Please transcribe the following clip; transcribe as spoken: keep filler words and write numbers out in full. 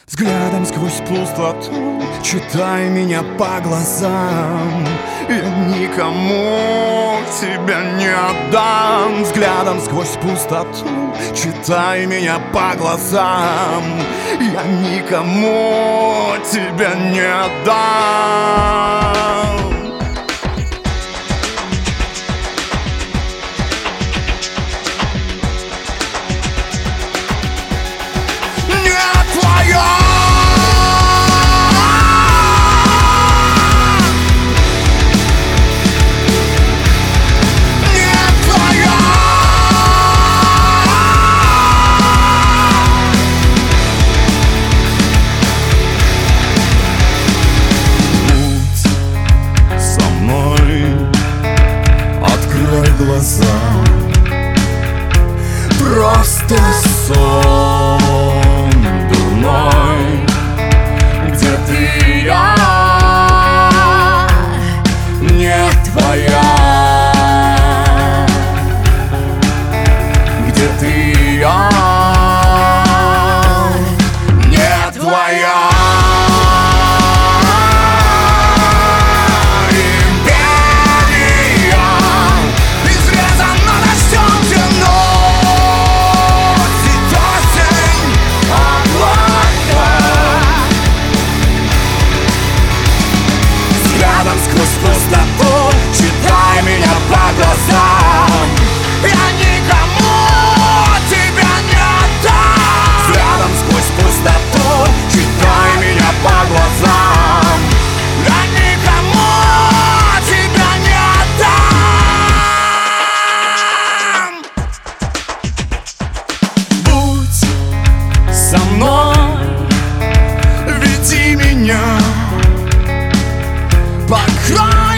Взглядом сквозь пустоту читай меня по глазам. Я никому тебя не отдам. Взглядом сквозь пустоту читай меня по глазам. Я никому тебя не отдам. Глаза. Просто сон дурной, где ты и я, не твоя, где ты и я, не твоя. Сквозь пустоту читай меня по глазам. Я никому тебя не отдам. Взглядом сквозь пустоту читай меня по глазам. Я никому тебя не отдам. Будь со мной, веди меня по краю.